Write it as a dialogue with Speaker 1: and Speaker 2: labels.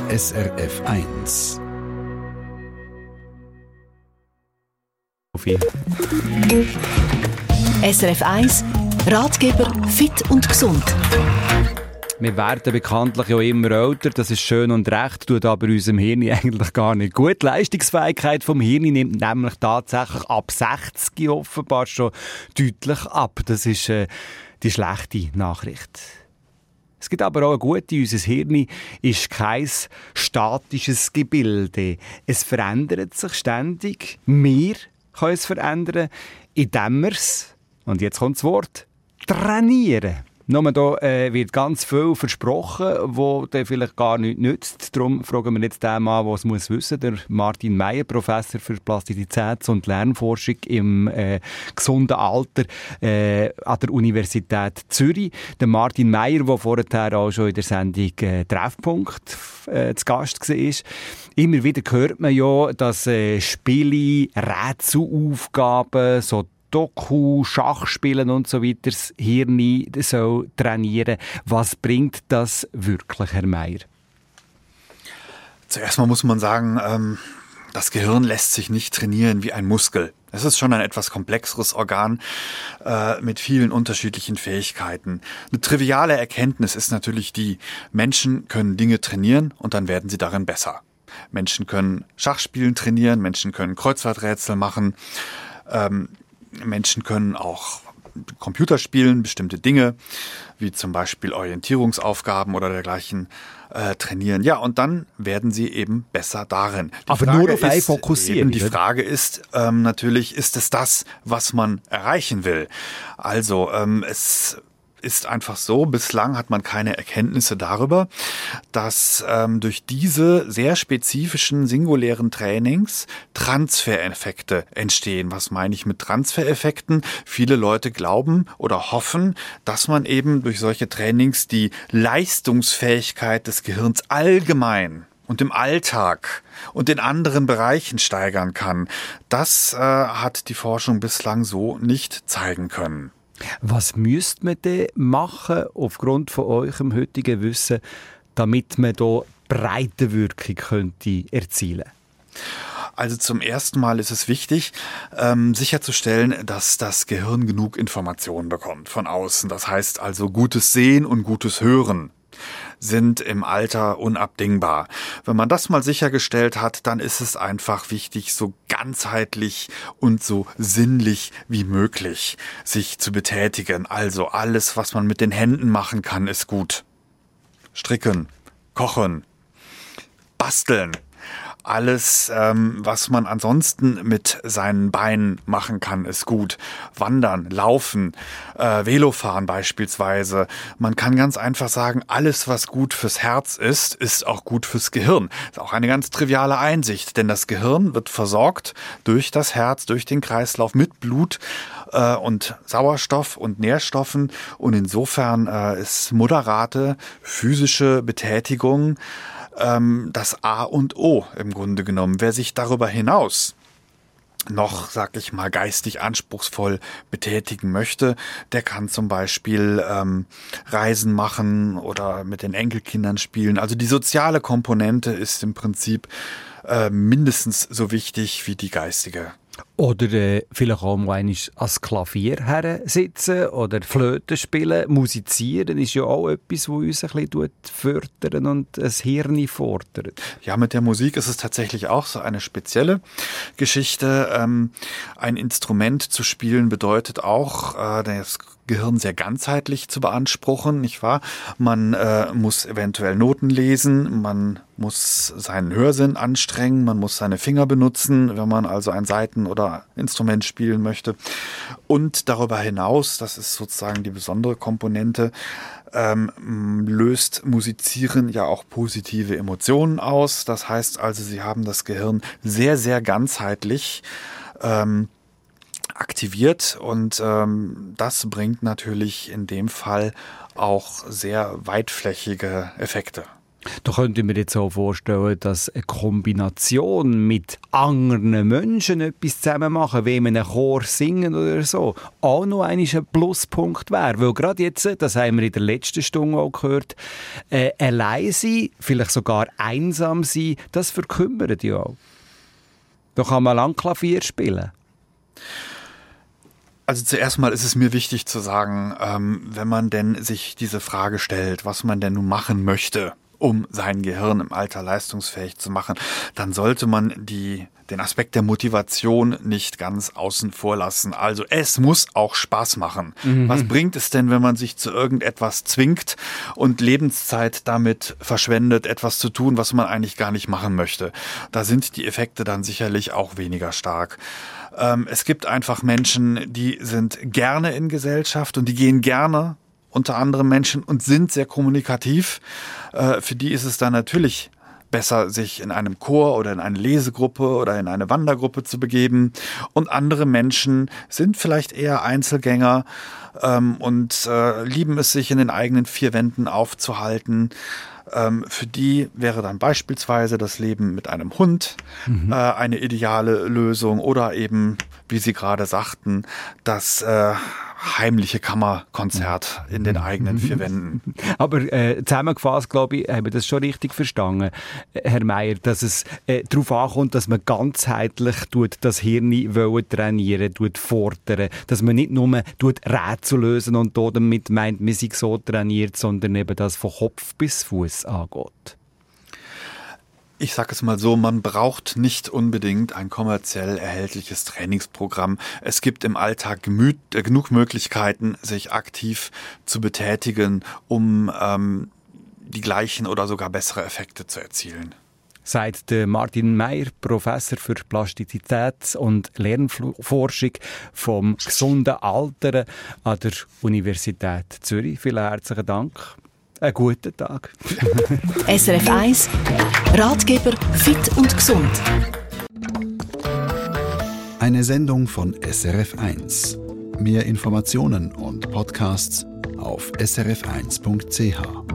Speaker 1: SRF 1.
Speaker 2: SRF 1, Ratgeber fit und gesund.
Speaker 3: Wir werden bekanntlich ja immer älter, das ist schön und recht, tut aber unserem Hirn eigentlich gar nicht gut. Die Leistungsfähigkeit vom Hirn nimmt nämlich tatsächlich ab 60 offenbar schon deutlich ab. Das ist die schlechte Nachricht. Es gibt aber auch eine gute. Unser Hirn ist kein statisches Gebilde. Es verändert sich ständig. Wir können es verändern, indem wir es, und jetzt kommt das Wort, trainieren. Nur da wird ganz viel versprochen, was dann vielleicht gar nichts nützt. Darum fragen wir jetzt den Mann, der es wissen muss, der Martin Meyer, Professor für Plastizitäts- und Lernforschung im gesunden Alter an der Universität Zürich. Der Martin Meyer, der vorher auch schon in der Sendung Treffpunkt zu Gast war. Immer wieder hört man ja, dass Spiele, Rätselaufgaben, so Doku, Schachspielen und so weiter das Hirn soll trainieren. Was bringt das wirklich, Herr Meyer?
Speaker 4: Zuerst mal muss man sagen, das Gehirn lässt sich nicht trainieren wie ein Muskel. Es ist schon ein etwas komplexeres Organ mit vielen unterschiedlichen Fähigkeiten. Eine triviale Erkenntnis ist natürlich die, Menschen können Dinge trainieren und dann werden sie darin besser. Menschen können Schachspielen trainieren, Menschen können Kreuzworträtsel machen, Menschen können auch Computer spielen, bestimmte Dinge, wie zum Beispiel Orientierungsaufgaben oder dergleichen, trainieren. Ja, und dann werden sie eben besser darin.
Speaker 3: Aber nur auf einen fokussieren.
Speaker 4: Die Frage ist natürlich, ist es das, was man erreichen will? Also es ist einfach so, bislang hat man keine Erkenntnisse darüber, dass durch diese sehr spezifischen singulären Trainings Transfereffekte entstehen. Was meine ich mit Transfereffekten? Viele Leute glauben oder hoffen, dass man eben durch solche Trainings die Leistungsfähigkeit des Gehirns allgemein und im Alltag und in anderen Bereichen steigern kann. Das hat die Forschung bislang so nicht zeigen können.
Speaker 3: Was müsste man denn machen, aufgrund von eurem heutigen Wissen, damit man hier Breitenwirkung könnte erzielen?
Speaker 4: Also zum ersten Mal ist es wichtig, sicherzustellen, dass das Gehirn genug Informationen bekommt von außen. Das heißt also, gutes Sehen und gutes Hören sind im Alter unabdingbar. Wenn man das mal sichergestellt hat, dann ist es einfach wichtig, so ganzheitlich und so sinnlich wie möglich sich zu betätigen. Also alles, was man mit den Händen machen kann, ist gut. Stricken, kochen, basteln. Alles, was man ansonsten mit seinen Beinen machen kann, ist gut. Wandern, laufen, Velofahren beispielsweise. Man kann ganz einfach sagen, alles, was gut fürs Herz ist auch gut fürs Gehirn. Das ist auch eine ganz triviale Einsicht, denn das Gehirn wird versorgt durch das Herz, durch den Kreislauf mit Blut und Sauerstoff und Nährstoffen. Und insofern ist moderate physische Betätigung das A und O im Grunde genommen. Wer sich darüber hinaus noch, sag ich mal, geistig anspruchsvoll betätigen möchte, der kann zum Beispiel Reisen machen oder mit den Enkelkindern spielen. Also die soziale Komponente ist im Prinzip mindestens so wichtig wie die geistige.
Speaker 3: Oder vielleicht auch mal einmal ans Klavier her sitzen oder Flöte spielen. Musizieren ist ja auch etwas, was uns ein bisschen fördern und das Hirn fordert.
Speaker 4: Ja, mit der Musik ist es tatsächlich auch so eine spezielle Geschichte. Ein Instrument zu spielen bedeutet auch, das Gehirn sehr ganzheitlich zu beanspruchen, nicht wahr? Man muss eventuell Noten lesen, man muss seinen Hörsinn anstrengen, man muss seine Finger benutzen, wenn man also ein Saiten- oder Instrument spielen möchte. Und darüber hinaus, das ist sozusagen die besondere Komponente, löst Musizieren ja auch positive Emotionen aus. Das heißt also, Sie haben das Gehirn sehr, sehr ganzheitlich aktiviert und das bringt natürlich in dem Fall auch sehr weitflächige Effekte.
Speaker 3: Da könnte ich mir jetzt auch vorstellen, dass eine Kombination mit anderen Menschen etwas zusammen machen, wie in einem Chor singen oder so, auch noch ein Pluspunkt wäre. Weil gerade jetzt, das haben wir in der letzten Stunde auch gehört, allein sein, vielleicht sogar einsam sein, das verkümmert ja auch. Da kann man lang Klavier spielen.
Speaker 4: Also zuerst mal ist es mir wichtig zu sagen, wenn man denn sich diese Frage stellt, was man denn nun machen möchte, um sein Gehirn im Alter leistungsfähig zu machen, dann sollte man den Aspekt der Motivation nicht ganz außen vor lassen. Also es muss auch Spaß machen. Was bringt es denn, wenn man sich zu irgendetwas zwingt und Lebenszeit damit verschwendet, etwas zu tun, was man eigentlich gar nicht machen möchte? Da sind die Effekte dann sicherlich auch weniger stark. Es gibt einfach Menschen, die sind gerne in Gesellschaft und die gehen gerne unter anderem Menschen und sind sehr kommunikativ. Für die ist es dann natürlich besser, sich in einem Chor oder in eine Lesegruppe oder in eine Wandergruppe zu begeben. Und andere Menschen sind vielleicht eher Einzelgänger und lieben es, sich in den eigenen vier Wänden aufzuhalten. Für die wäre dann beispielsweise das Leben mit einem Hund eine ideale Lösung oder eben, wie Sie gerade sagten, das heimliche Kammerkonzert in den eigenen vier Wänden.
Speaker 3: Aber zusammengefasst, glaube ich, haben wir das schon richtig verstanden, Herr Meier, dass es darauf ankommt, dass man ganzheitlich das Hirn trainieren, fordern, dass man nicht nur Rätsel lösen und damit meint, man sei so trainiert, sondern eben das von Kopf bis Fuß angeht.
Speaker 4: Ich sage es mal so, man braucht nicht unbedingt ein kommerziell erhältliches Trainingsprogramm. Es gibt im Alltag genug Möglichkeiten, sich aktiv zu betätigen, um die gleichen oder sogar bessere Effekte zu erzielen.
Speaker 3: Sagt Martin Meier, Professor für Plastizität und Lernforschung vom gesunden Altern an der Universität Zürich. Vielen herzlichen Dank. Einen guten Tag.
Speaker 2: SRF 1, Ratgeber fit und gesund.
Speaker 1: Eine Sendung von SRF 1. Mehr Informationen und Podcasts auf srf1.ch.